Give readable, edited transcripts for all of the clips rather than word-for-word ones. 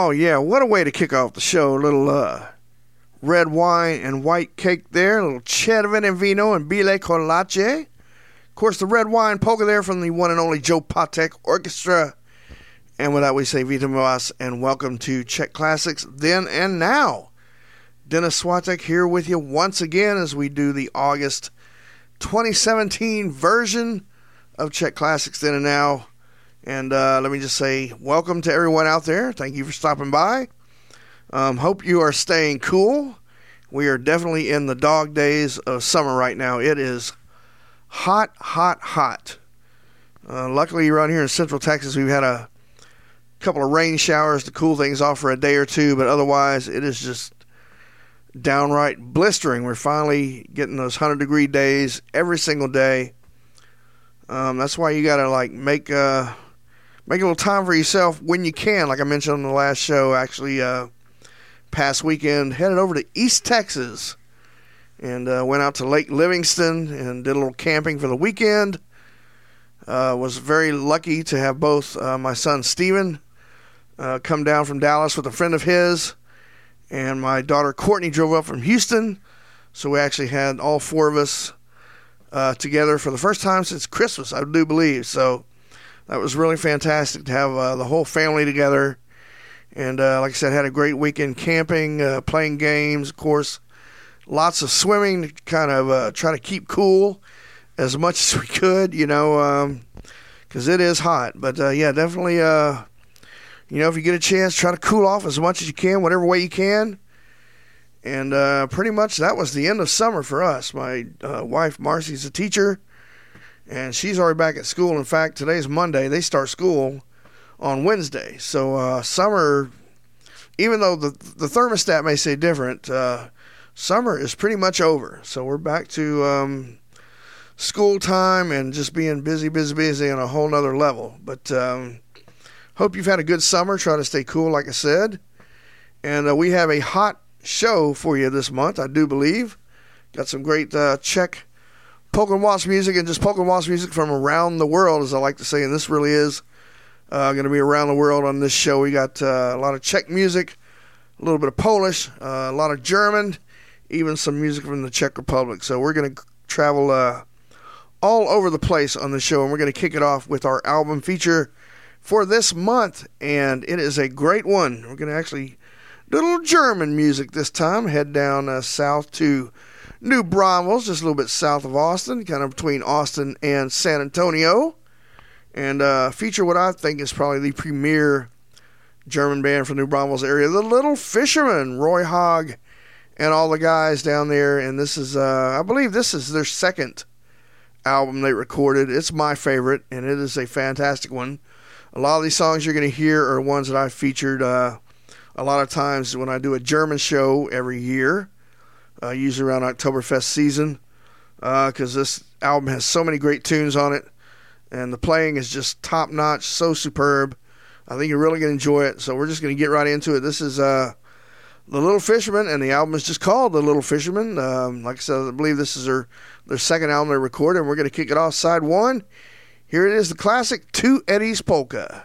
Oh, yeah, what a way to kick off the show. A little red wine and white cake there. A little Cervene Vino and Bile con Latte. Of course, the red wine polka there from the one and only Joe Patek Orchestra. And with that, we say Vita Mas and welcome to Czech Classics Then and Now. Dennis Swatek here with you once again as we do the August 2017 version of Czech Classics Then and Now. And let me just say welcome to everyone out there. Thank you for stopping by. Hope you are staying cool. We are definitely in the dog days of summer right now. It is hot, hot, hot. Luckily, around here in Central Texas, we've had a couple of rain showers to cool things off for a day or two, but otherwise, it is just downright blistering. We're finally getting those 100-degree days every single day. That's why you got to make a little time for yourself when you can. Like I mentioned on the last show, actually, past weekend, headed over to East Texas and went out to Lake Livingston and did a little camping for the weekend. Was very lucky to have both my son Steven come down from Dallas with a friend of his, and my daughter Courtney drove up from Houston. So we actually had all four of us together for the first time since Christmas, I do believe. So that was really fantastic to have the whole family together. And like I said, had a great weekend camping, playing games, of course. Lots of swimming to kind of try to keep cool as much as we could, because it is hot. But, yeah, definitely, if you get a chance, try to cool off as much as you can, whatever way you can. And pretty much that was the end of summer for us. My wife, Marcy's a teacher, and she's already back at school. In fact, today's Monday. They start school on Wednesday. So summer, even though the thermostat may say different, summer is pretty much over. So we're back to school time and just being busy on a whole nother level. But hope you've had a good summer. Try to stay cool, like I said. And we have a hot show for you this month, I do believe. Got some great Czech polka and waltz music, and just polka and waltz music from around the world, as I like to say. And this really is going to be around the world on this show. We got a lot of Czech music, a little bit of Polish, a lot of German, even some music from the Czech Republic. So we're going to travel all over the place on the show, and we're going to kick it off with our album feature for this month, and it is a great one. We're going to actually do a little German music this time, head down south to New Braunfels, just a little bit south of Austin, kind of between Austin and San Antonio, and feature what I think is probably the premier German band from New Braunfels area, the Little Fishermen, Roy Hogg and all the guys down there. And this is, I believe this is their second album they recorded. It's my favorite, and it is a fantastic one. A lot of these songs you're going to hear are ones that I've featured a lot of times when I do a German show every year, usually around Oktoberfest season, because this album has so many great tunes on it, and the playing is just top-notch, so superb. I think you're really going to enjoy it, so we're just going to get right into it. This is The Little Fishermen, and the album is just called The Little Fishermen. Like I said, I believe this is their second album they recorded, and we're going to kick it off side one. Here it is, the classic Two Eddies Polka.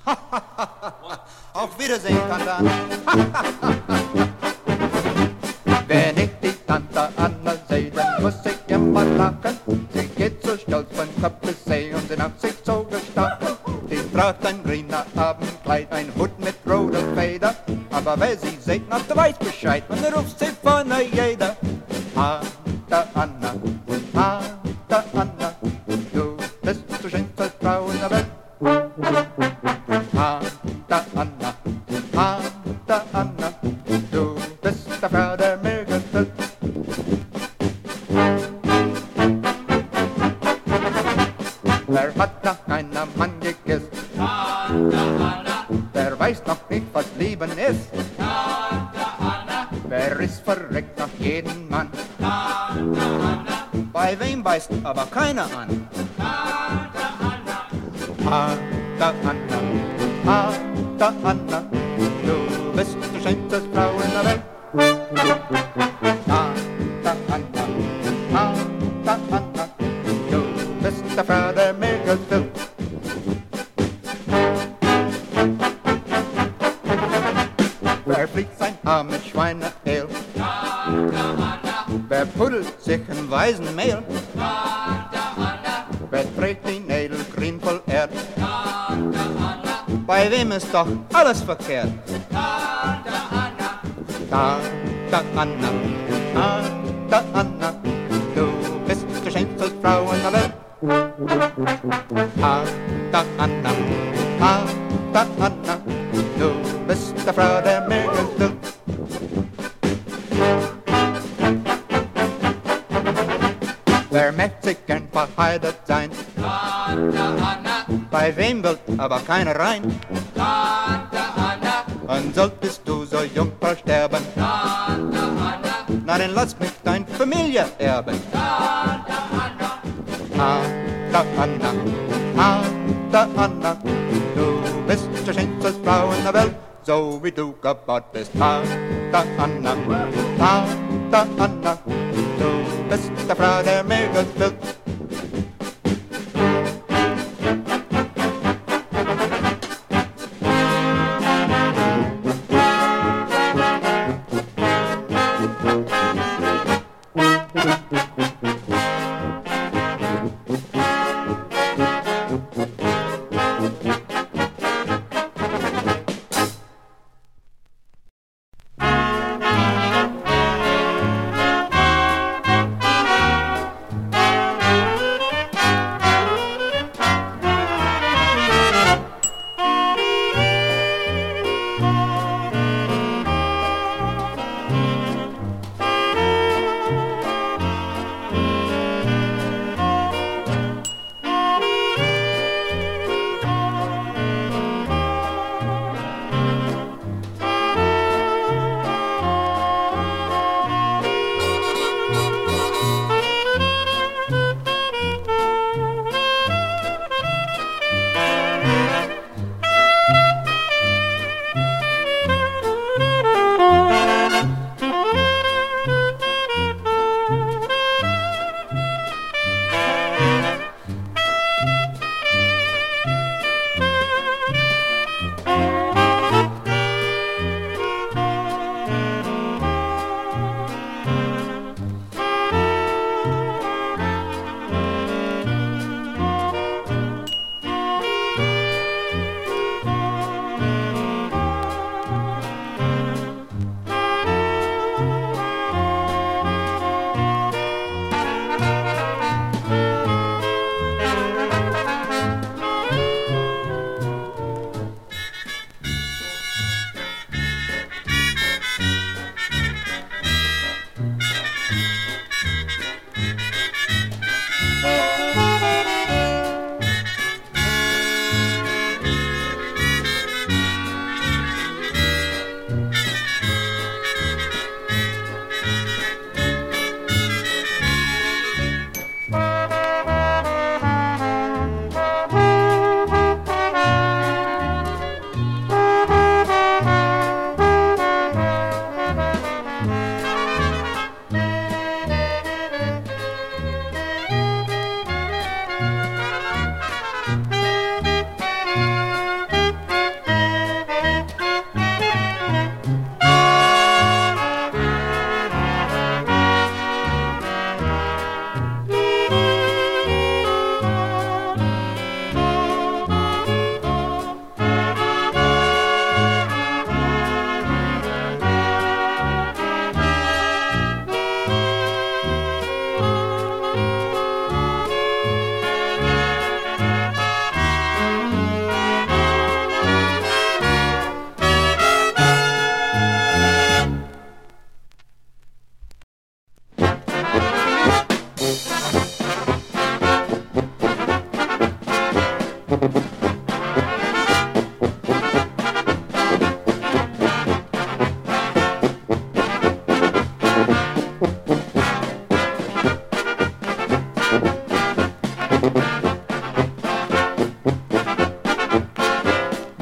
Auf Wiedersehen, Tante Anna. Wenn ich die Tante Anna sehe, dann muss ich immer lachen. Sie geht so stolz von Kopf bis See und sie nach sich so gestachen. Sie tragt ein grüner Abendkleid, ein Hut mit roter Feder. Aber wer sie sieht, noch der weiß Bescheid, und er ruft sie von jeder. Tante Anna, Tante Anna, du bist die schönste Frau in der Welt. Tante Anna, Tante Anna, du bist die Frau, der mir gefällt. Wer hat noch keinen Mann geküsst? Tante Anna. Wer weiß noch nicht, was Lieben ist? Tante Anna. Wer ist verreckt nach jedem Mann? Tante Anna. Bei wem weiß aber keiner an? Tante Anna. Tante Anna, Tante Anna, du bist die schönste Frau in der Welt. Tante Anna, Tante Anna, du bist die Frau, der mir gefällt. Wer fliegt sein Haar mit Schweineöl? Tante Anna. Wer puddelt sich in weißen Mehl? Tante Anna. Wer trägt die Nägel grün voll Erd? Tante Anna. Bei wem ist doch alles verkehrt? Tante Anna. Tante Anna, Tante Anna, du bist die schönste Frau in der Welt. Tante Anna, Tante Anna, du bist die Frau, der mir gefällt. Wer möchte sich gern verheiratet sein? Tante Anna. Bei wem will aber keiner rein? Tante Anna. Und solltest du so jung versterben? Tante Anna. Na, dann lass mich dein Familie erben. Tante Anna. Tante Anna, Tante Anna, du bist die schönste Frau in der Welt, so wie du gebaut bist. Tante Anna, Tante Anna, du bist die Frau, der mir gefällt.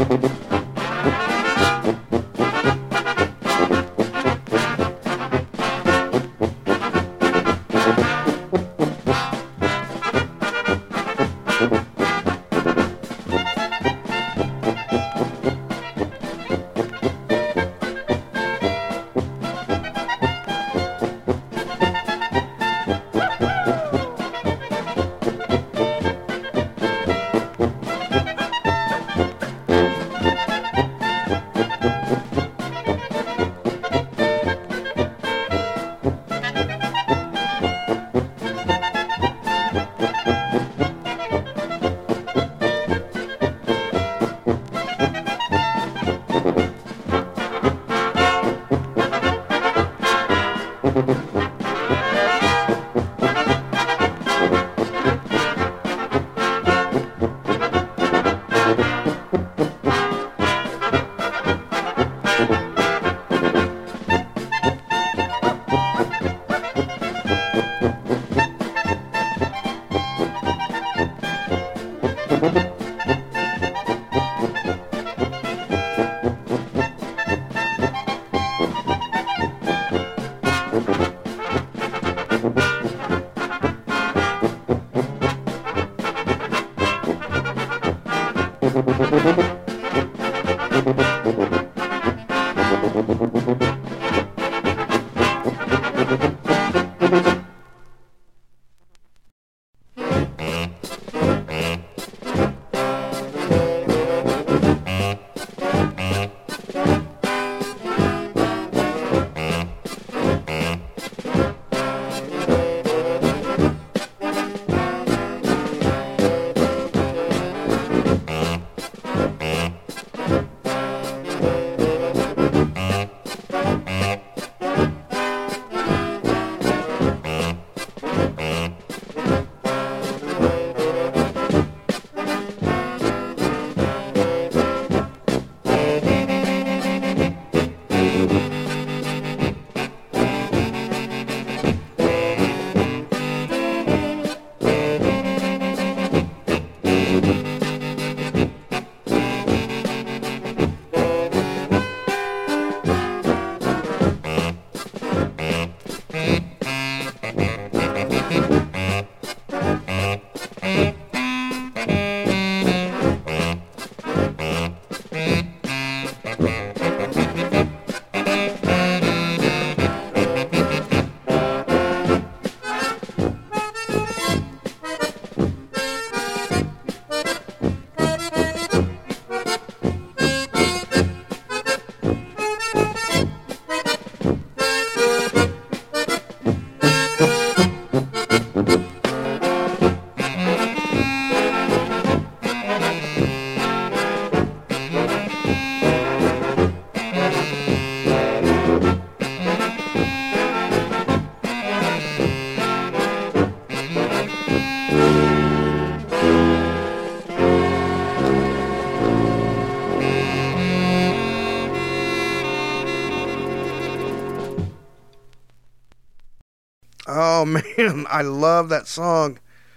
Oh, man, I love that song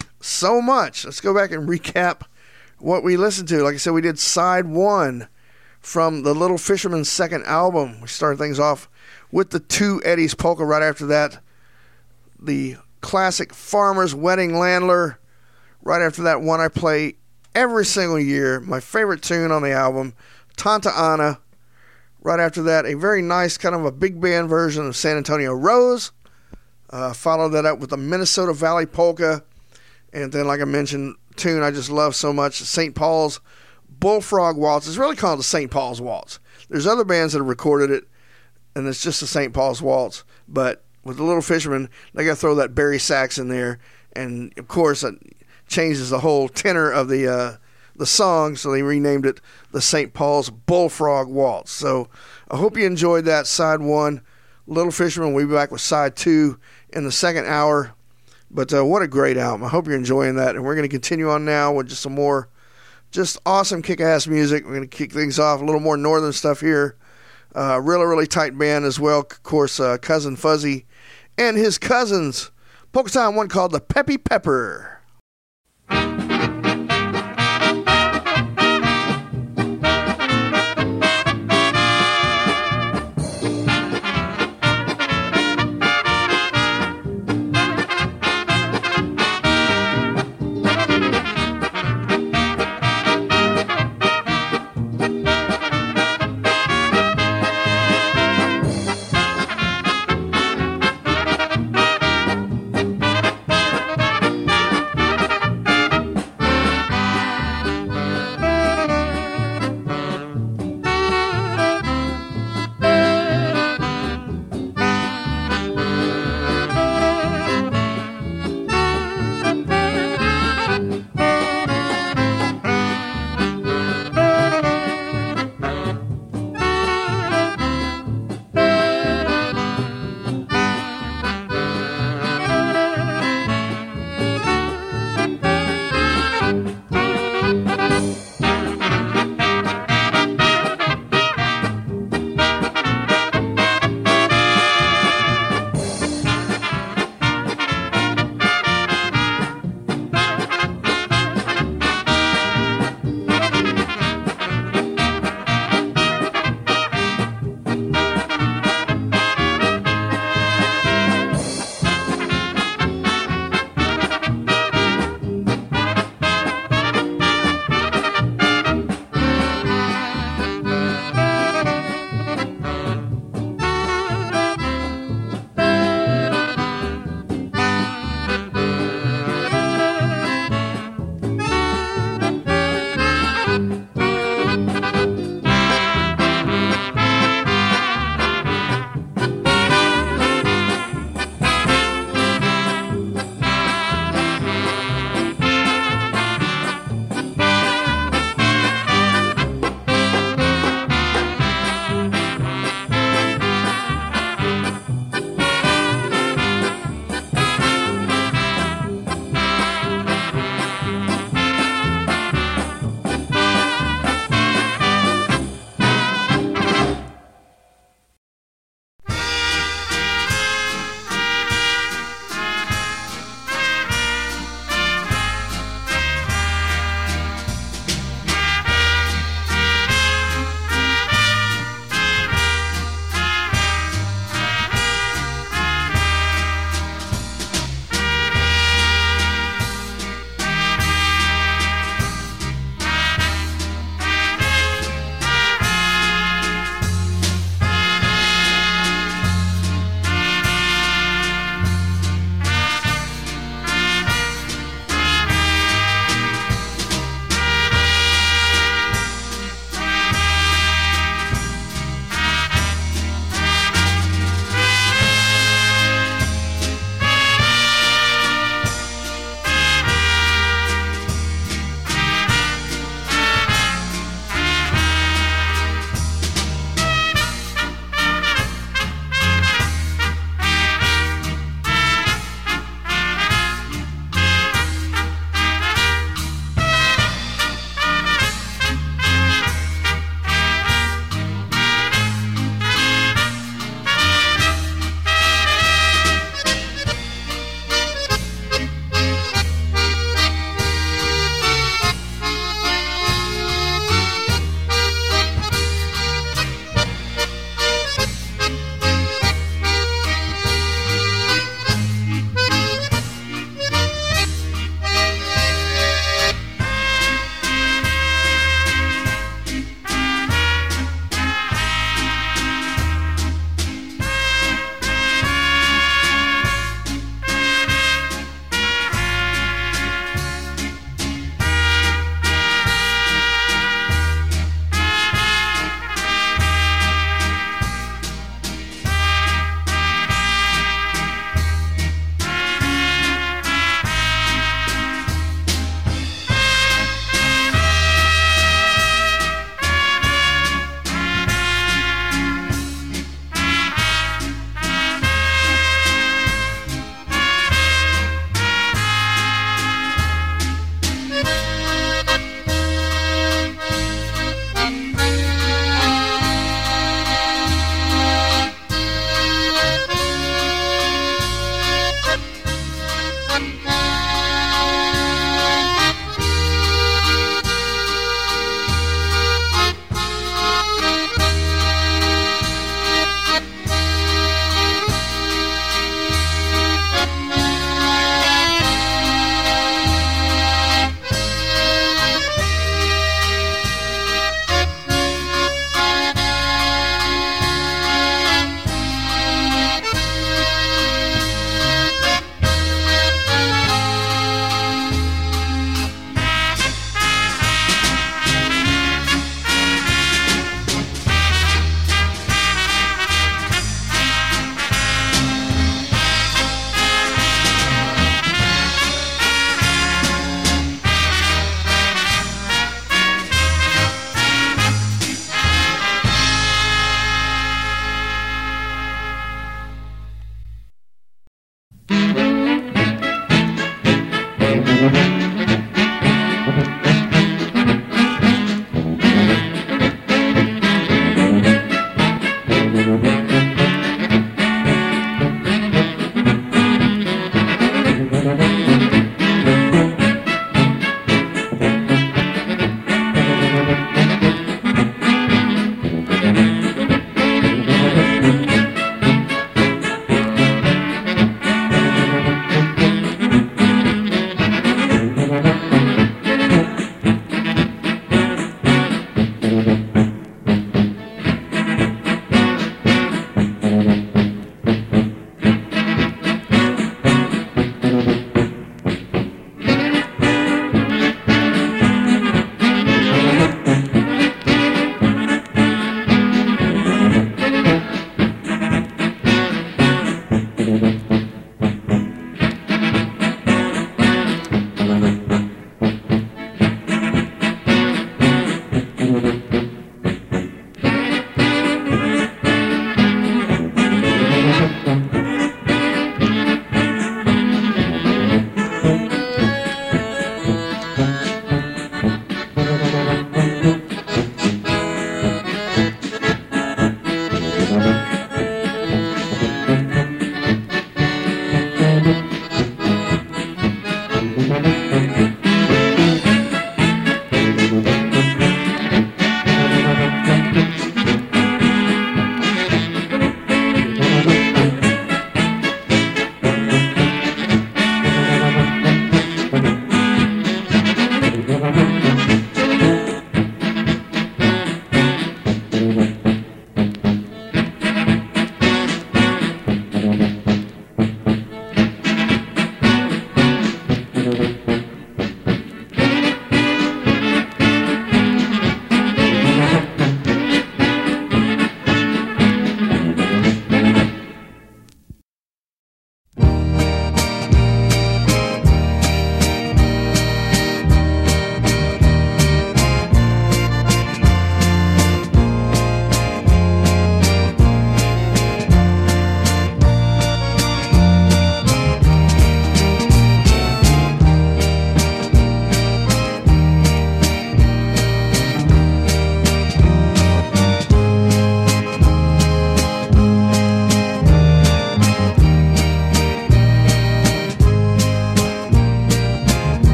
so much. Let's go back and recap what we listened to. Like I said, we did side one from the Little Fisherman's second album. We started things off with the Two Eddies polka. Right after that, the classic Farmer's Wedding Landler. Right after that, one I play every single year, my favorite tune on the album, Tanta Anna. Right after that, a very nice kind of a big band version of San Antonio Rose. Followed that up with the Minnesota Valley Polka. And then, like I mentioned, tune I just love so much, St. Paul's Bullfrog Waltz. It's really called the St. Paul's Waltz. There's other bands that have recorded it, and it's just the St. Paul's Waltz. But with the Little Fisherman, they got to throw that Barry sax in there. And, of course, it changes the whole tenor of the song, so they renamed it the St. Paul's Bullfrog Waltz. So I hope you enjoyed that, side one. Little Fisherman, we'll be back with side two in the second hour. But what a great album. I hope you're enjoying that. And we're going to continue on now with just some more just awesome kick-ass music. We're going to kick things off, a little more northern stuff here. Really, really tight band as well. Of course, Cousin Fuzzy and his cousins. Polka Time, one called the Peppy Pepper.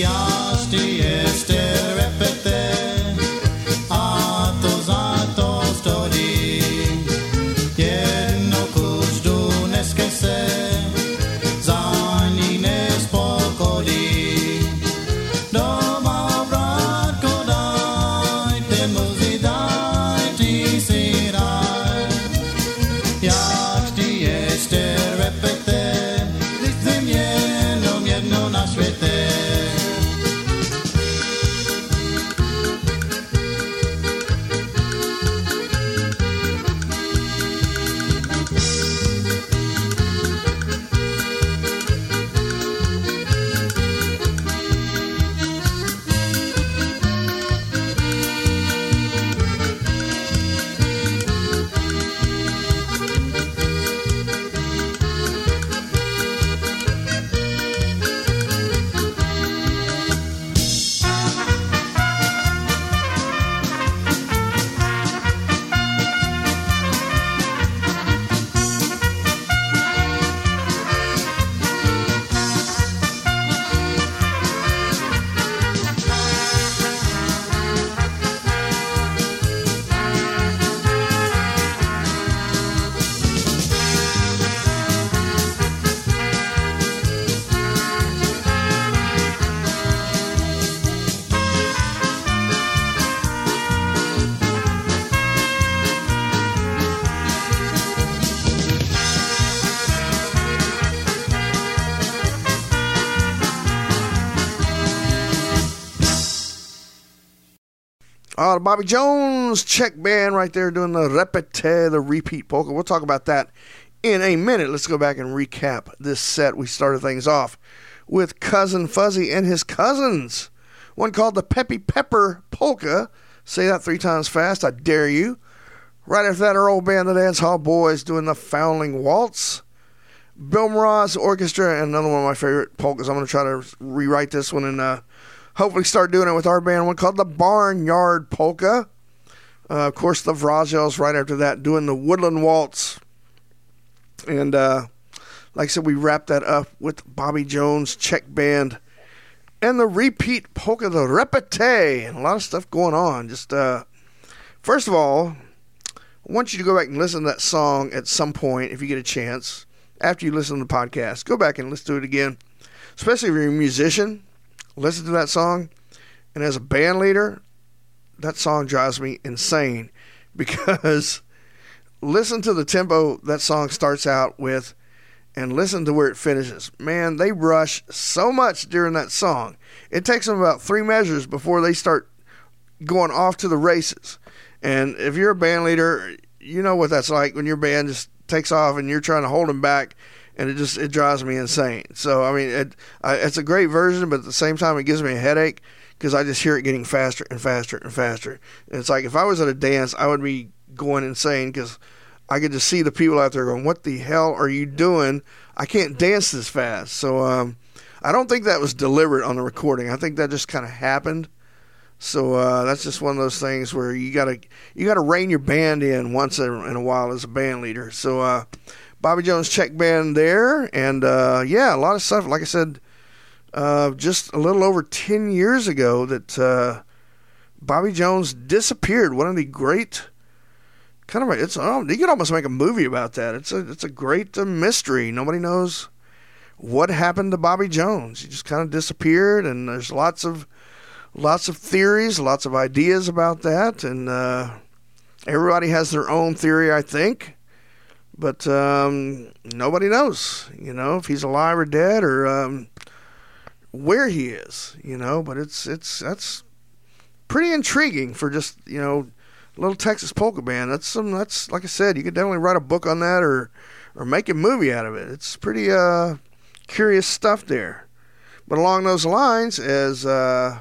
The Bobby Jones Czech Band right there doing the repete, the repeat polka. We'll talk about that in a minute. Let's go back and recap this set. We started things off with Cousin Fuzzy and his cousins. One called the Peppy Pepper Polka. Say that 3 times fast, I dare you. Right after that, our old band, the Dance Hall Boys, doing the Foundling Waltz. Bill Mraz Orchestra, and another one of my favorite polkas. I'm going to try to rewrite this one and hopefully start doing it with our band, one called the Barnyard Polka. Of course, the Vrajels right after that, doing the Woodland Waltz. And like I said, we wrapped that up with Bobby Jones Czech Band and the repeat polka, the repete, and a lot of stuff going on. Just first of all, I want you to go back and listen to that song at some point if you get a chance. After you listen to the podcast, go back and listen to it again, especially if you're a musician. Listen to that song, and as a band leader, that song drives me insane because listen to the tempo that song starts out with and listen to where it finishes. Man, they rush so much during that song. It takes them about 3 measures before they start going off to the races. And if you're a band leader, you know what that's like when your band just takes off and you're trying to hold them back. And it drives me insane. So, I mean, it's a great version, but at the same time, it gives me a headache because I just hear it getting faster and faster and faster. And it's like if I was at a dance, I would be going insane because I could just see the people out there going, what the hell are you doing? I can't dance this fast. So, I don't think that was deliberate on the recording. I think that just kind of happened. So, that's just one of those things where you gotta rein your band in once in a while as a band leader. So, Bobby Jones Czech Band there, and yeah, a lot of stuff. Like I said, just a little over 10 years ago that Bobby Jones disappeared. One of the great kind of you could almost make a movie about that. It's a great mystery. Nobody knows what happened to Bobby Jones. He just kind of disappeared, and there's lots of theories, lots of ideas about that, and everybody has their own theory, I think. But nobody knows, if he's alive or dead or where he is, But that's pretty intriguing for just a little Texas polka band. That's like I said, you could definitely write a book on that or make a movie out of it. It's pretty curious stuff there. But along those lines, as the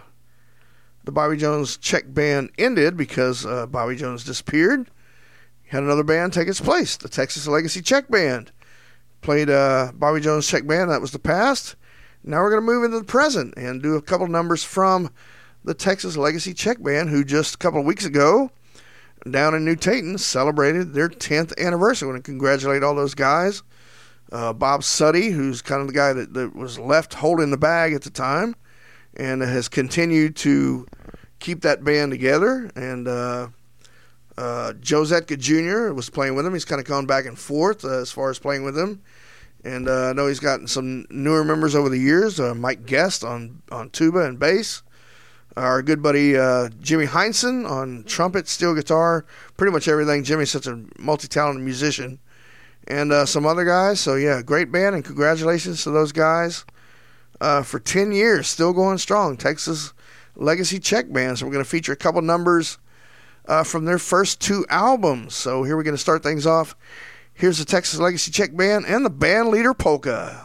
Bobby Jones Czech Band ended because Bobby Jones disappeared, had another band take its place, the Texas Legacy Czech Band. Played Bobby Jones Czech Band, that was the past. Now we're going to move into the present and do a couple numbers from the Texas Legacy Czech Band, who just a couple of weeks ago, down in New Tayton, celebrated their 10th anniversary. I want to congratulate all those guys. Bob Suddy, who's kind of the guy that was left holding the bag at the time, and has continued to keep that band together. And Joe Zetka Jr. was playing with him. He's kind of gone back and forth as far as playing with him. And I know he's gotten some newer members over the years. Mike Guest on tuba and bass. Our good buddy Jimmy Heinsohn on trumpet, steel guitar, pretty much everything. Jimmy's such a multi-talented musician. And some other guys. So, yeah, great band, and congratulations to those guys for 10 years, still going strong. Texas Legacy Czech Band. So we're going to feature a couple numbers from their first 2 albums. So here we're going to start things off. Here's the Texas Legacy Czech Band and the band leader polka.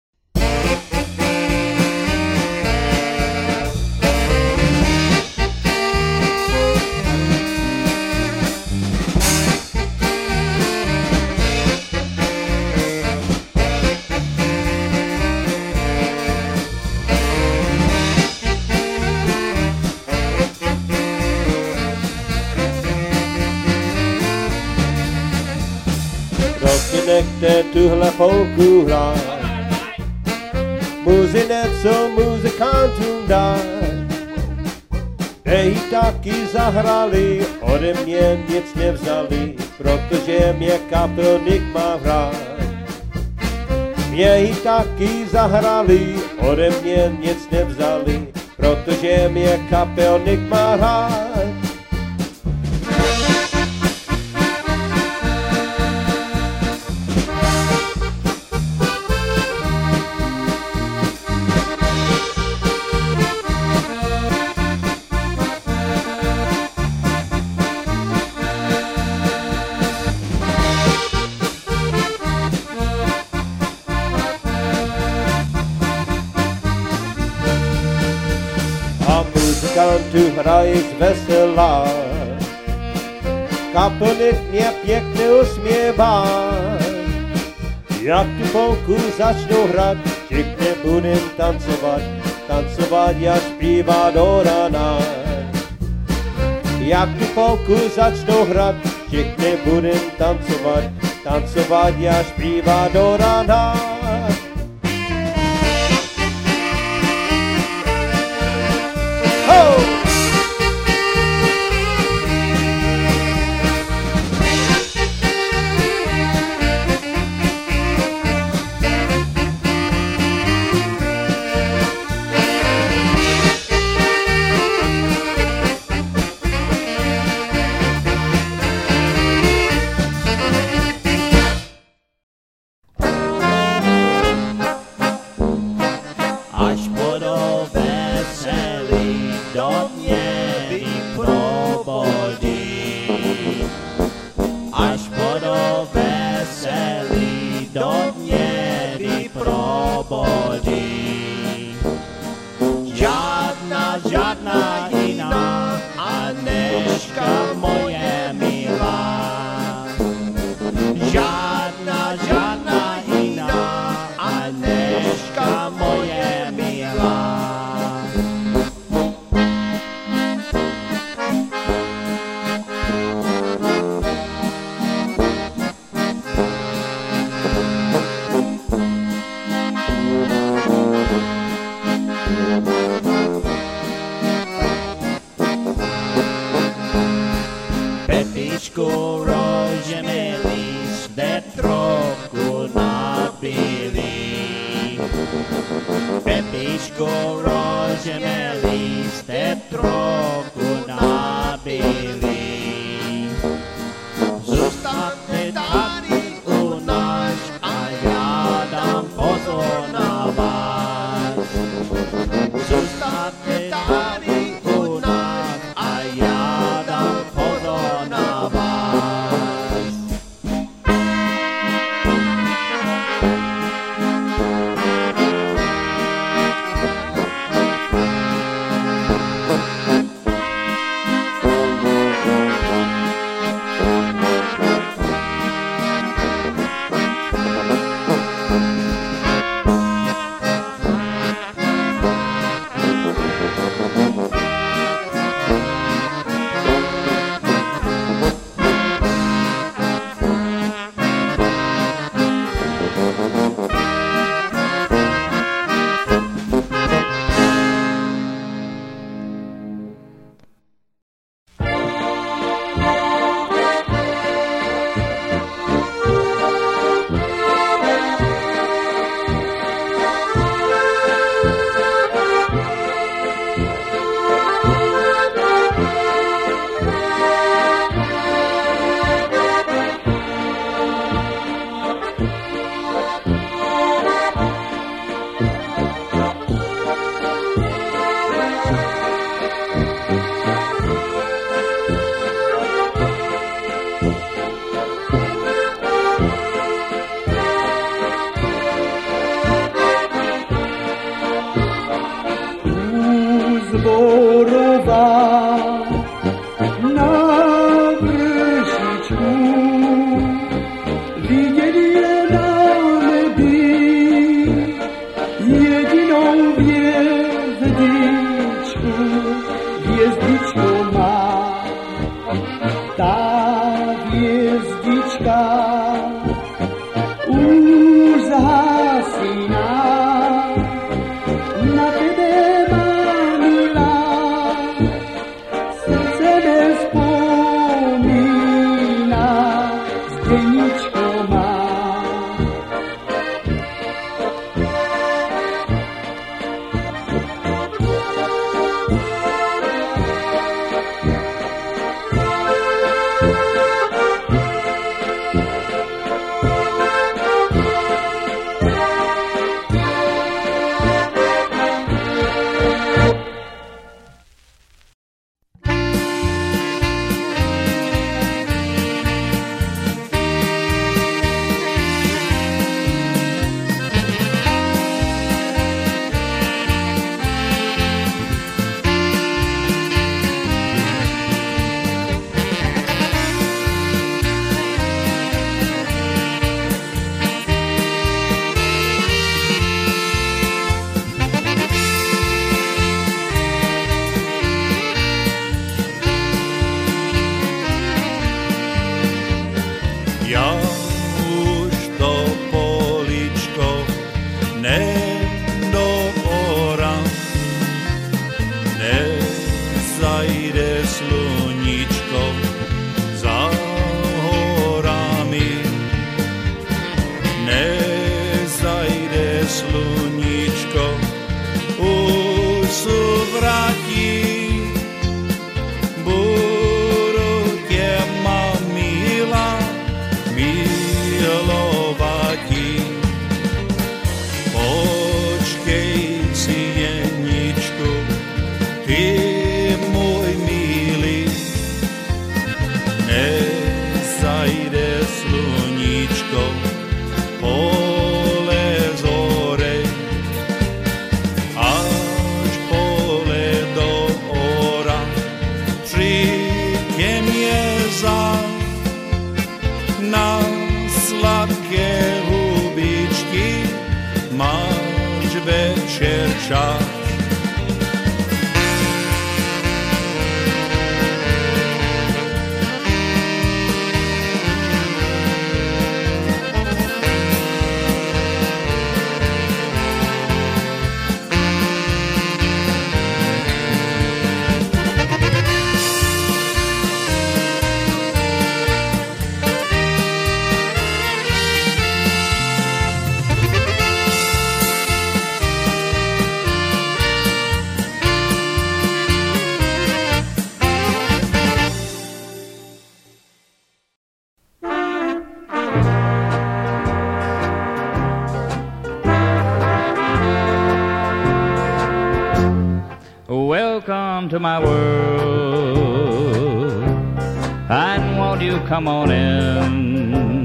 Nechte tuhle polku hrát. Muzinek, co muzikantům dát. Dej taky zahrali, ode mě nic nevzali, protože mě kapelník má hrát. Mě taky zahrali, ode mě nic nevzali, protože mě kapelník má hrát. Tu hraješ veselá, kapelník mě pěkně usměvá. Jak tu polku začnu hrát, všichni budem tancovat, tancovat a zpívat do rana. Jak tu polku začnu hrát, všichni budem tancovat, tancovat a zpívat do rana. Ho! jedinou hvězdičku má. Ta hvězdička už zhasíná, na tebe má milá, srdce nevzpomíná, zděničko má. Welcome to my world, and won't you come on in?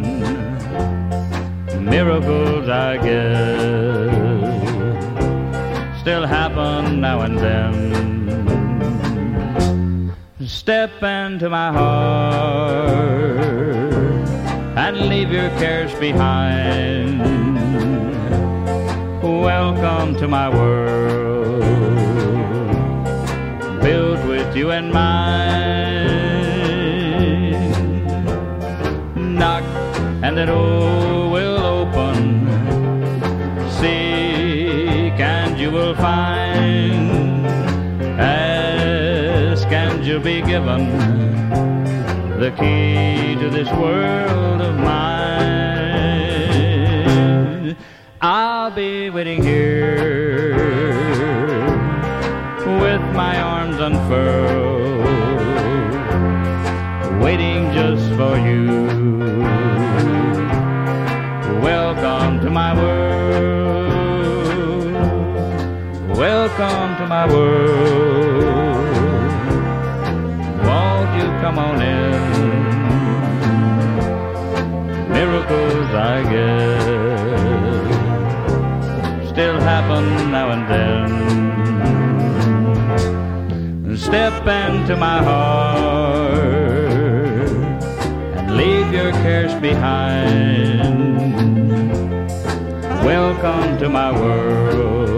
Miracles, I guess, still happen now and then. Step into my heart and leave your cares behind. Welcome to my world, built with you in mind. Knock and the door will open. Seek and you will find. Ask and you'll be given the key to this world of mine. I'll be waiting here with my arms unfurled, waiting just for you. Welcome to my world. Welcome to my world. Won't you come on in? Miracles, I guess, still happen now and then. Step into my heart and leave your cares behind. Welcome to my world,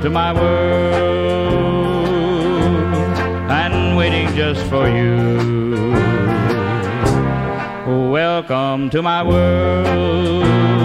to my world and waiting just for you. Welcome to my world.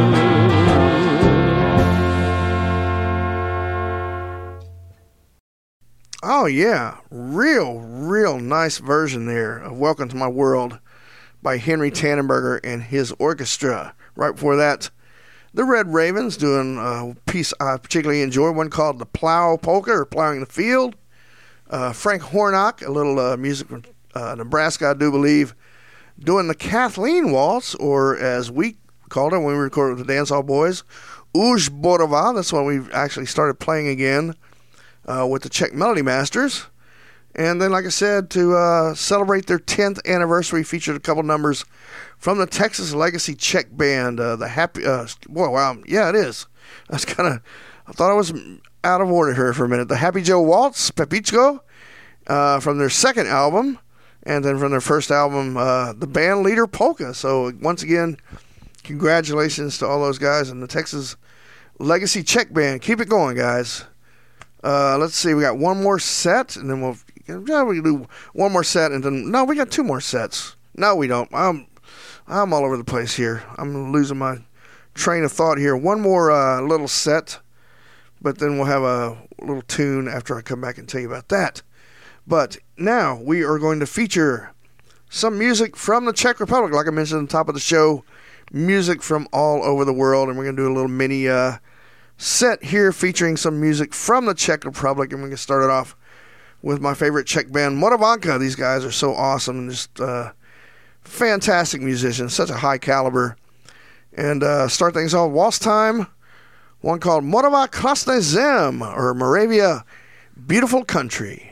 Oh yeah, real nice version there of Welcome to My World by Henry Tannenberger and his orchestra. Right before that, the Red Ravens doing a piece I particularly enjoy, one called The Plow Polka, or Plowing the Field. Frank Hornock, a little music from Nebraska, I do believe, doing the Kathleen Waltz, or as we called it when we recorded with the Dancehall Boys, Uj Borova. That's when we actually started playing again with the Czech Melody Masters. And then, like I said, to celebrate their 10th anniversary, featured a couple numbers from the Texas Legacy Czech Band. The Happy, wow, yeah, it is. That's kind of, I thought I was out of order here for a minute. The Happy Joe Waltz, Pepichko, from their second album, and then from their first album, The Band Leader Polka. So once again, congratulations to all those guys in the Texas Legacy Czech Band. Keep it going, guys. Let's see, we got one more set, and then we can do one more set, and then, no, we got two more sets. No, we don't. I'm all over the place here. I'm losing my train of thought here. One more little set, but then we'll have a little tune after I come back and tell you about that. But now we are going to feature some music from the Czech Republic. Like I mentioned at the top of the show, music from all over the world, and we're going to do a little mini set here featuring some music from the Czech Republic, and we're going to start it off with my favorite Czech band, Moravanka. These guys are so awesome and just fantastic musicians, such a high caliber. And start things off, Waltz Time, one called Morava Krasny Zem, or Moravia, Beautiful Country.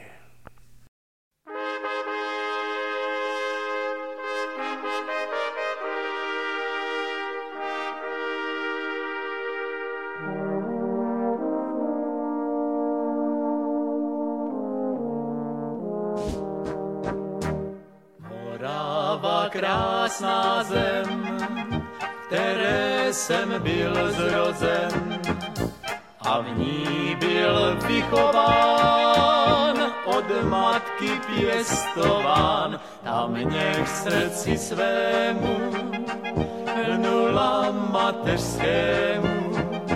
Krásná zem, které jsem byl zrozen a v ní byl vychován, od matky pěstován, tam mě k srdci svému hnula mateřskému.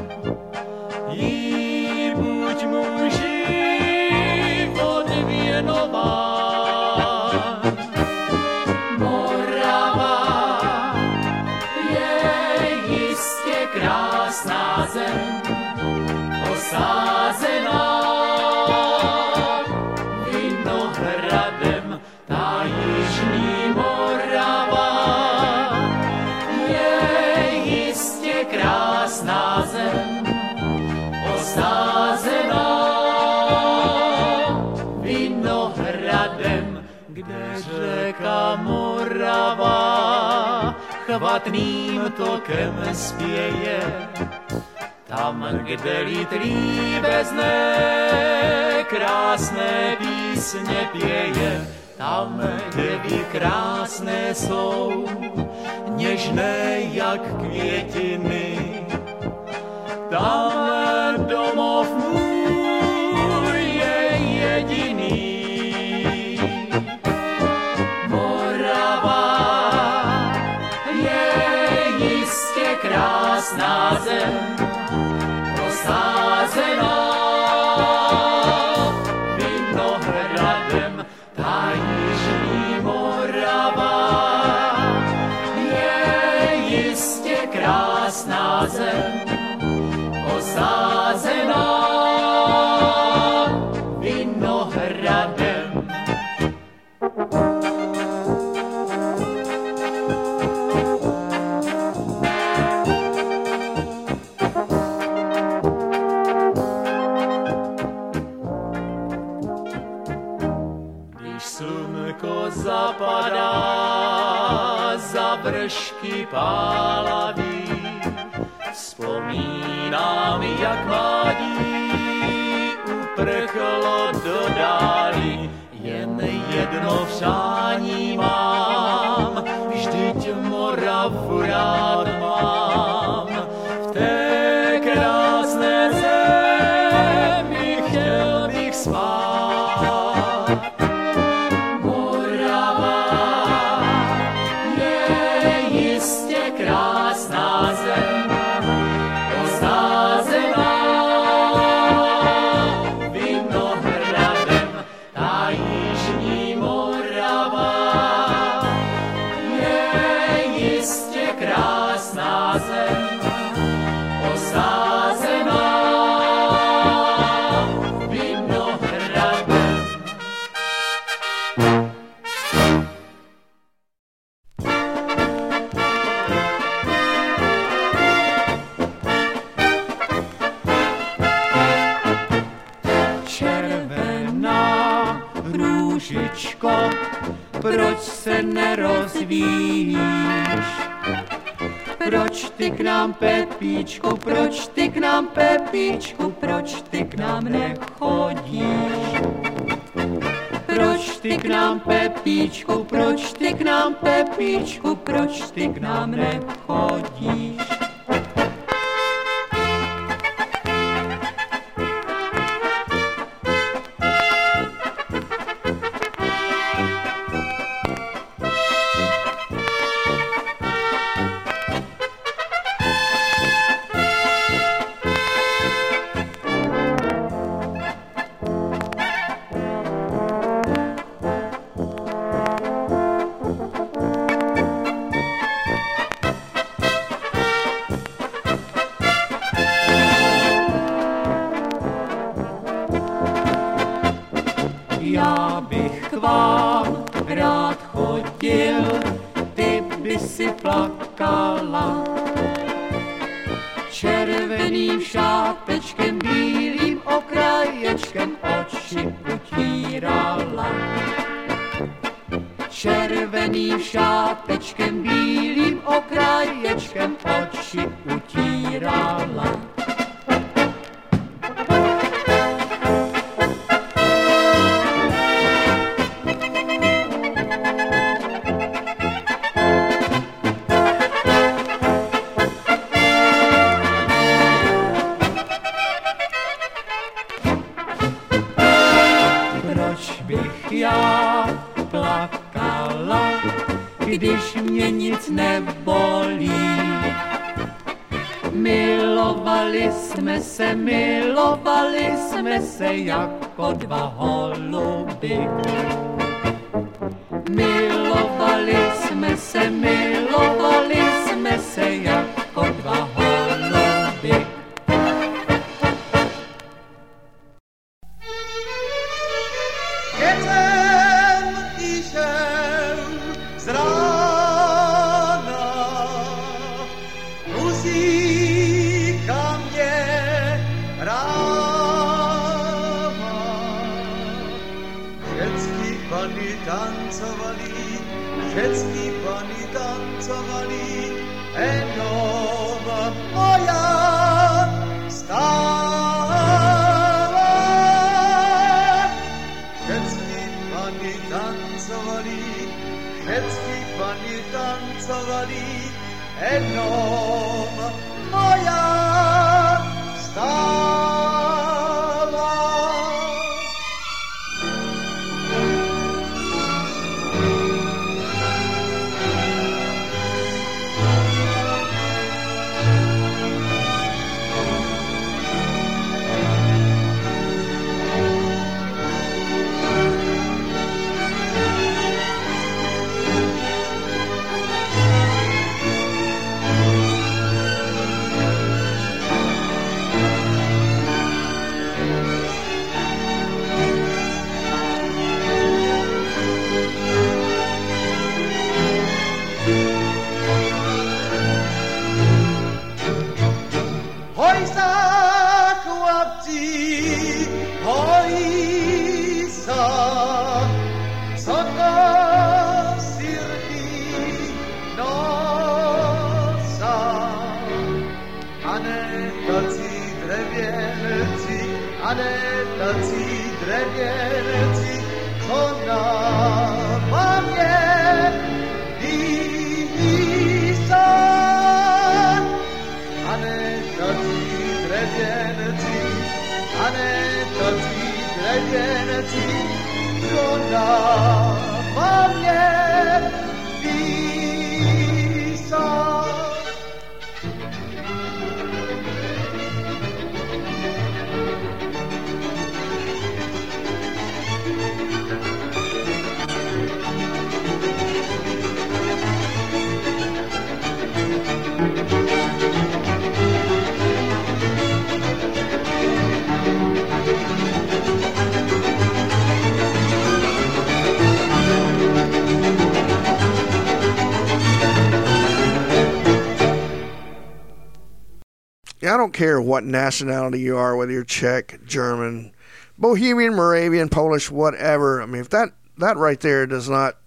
Jí buď můj život věnován. Krásná zem, osázená vinohradem, ta jižní Morava je jistě krásná zem, osázená vinohradem, kde řeka Morava chvatným tokem spěje, tam, kde litrý bezné krásné písně pěje, tam, děvy krásné jsou, něžné jak květiny, tam domov můj je jediný. Krásná zem, osázená vinohradem, ta jižní Morava je jistě krásná zem, osázená vinohradem. Zapadá za vršky pálavý, vzpomínám, jak mládí uprchlo do dálí. Jen jedno přání mám, vždyť Moravu rád mám. V té krásné zemi Červená růžičko, proč se nerozvíjíš? Proč ty k nám, Pepíčku, proč ty k nám, Pepíčku, proč ty k nám nechodíš? Proč ty k nám, Pepíčku, proč ty k nám, Pepíčku, proč ty k nám nechodíš? Já bych k vám rád chodil, ty by si plakala. Červeným šátečkem, bílým okraječkem oči utírala. Červeným šátečkem, bílým okraječkem oči utírala. Já plakala, když mě nic nebolí. Milovali jsme se jako dva holuby. Milovali jsme se jako dva holuby. Všetky pani tancovali, jenom moja stála. Všetky pani tancovali, jenom moja stála. I don't care what nationality you are, whether you're Czech, German, Bohemian, Moravian, Polish, whatever. I mean, if that right there does not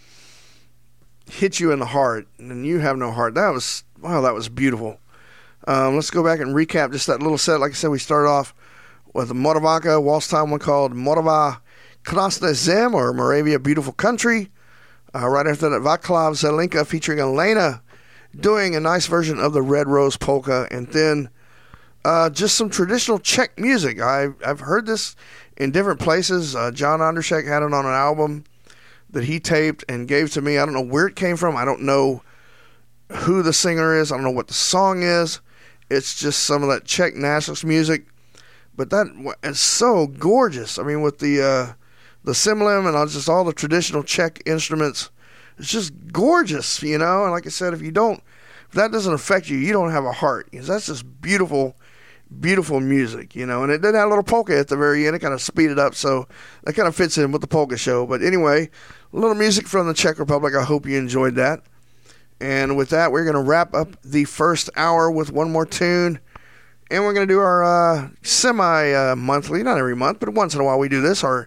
hit you in the heart, then you have no heart. That was beautiful. Let's go back and recap just that little set. Like I said, we started off with the Moravanka waltz time, one called Morava Krasna Zem, or Moravia Beautiful Country. Right after that, Vaclav Zelenka featuring Elena doing a nice version of the Red Rose Polka. And then just some traditional Czech music. I've heard this in different places. John Ondrzejczyk had it on an album that he taped and gave to me. I don't know where it came from. I don't know who the singer is. I don't know what the song is. It's just some of that Czech nationalist music. But that is so gorgeous. I mean, with the cymbalum and just all the traditional Czech instruments, it's just gorgeous, you know. And like I said, if that doesn't affect you, you don't have a heart. Because that's just beautiful, beautiful music, you know. And it did have a little polka at the very end. It kind of speeded up, so that kind of fits in with the polka show. But anyway, a little music from the Czech Republic. I hope you enjoyed that. And with that, we're going to wrap up the first hour with one more tune. And we're going to do our semi-monthly, not every month, but once in a while we do this, our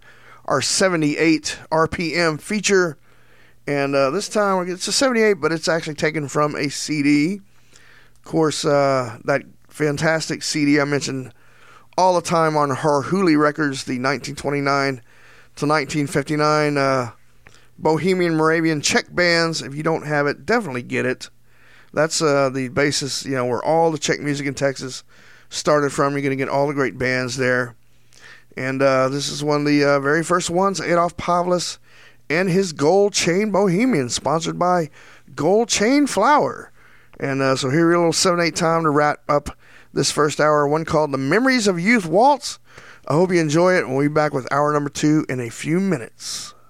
78 RPM feature. And this time, it's a 78, but it's actually taken from a CD. Of course, that fantastic CD I mentioned all the time on Harhuli Records, the 1929 to 1959 Bohemian Moravian Czech bands. If you don't have it, definitely get it. That's the basis, you know, where all the Czech music in Texas started from. You're going to get all the great bands there. And this is one of the very first ones, Adolf Pavlis and his Gold Chain Bohemian, sponsored by Gold Chain Flour. And so here we go, a little 7/8 time to wrap up this first hour, one called The Memories of Youth Waltz. I hope you enjoy it, and we'll be back with hour number 2 in a few minutes.